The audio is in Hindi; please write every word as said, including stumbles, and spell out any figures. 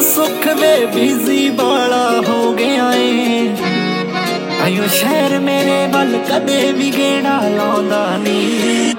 सुख वे बिजी बाला हो गया है। आयो शहर मेरे वल कदे भी गेड़ा लाउंदा नी।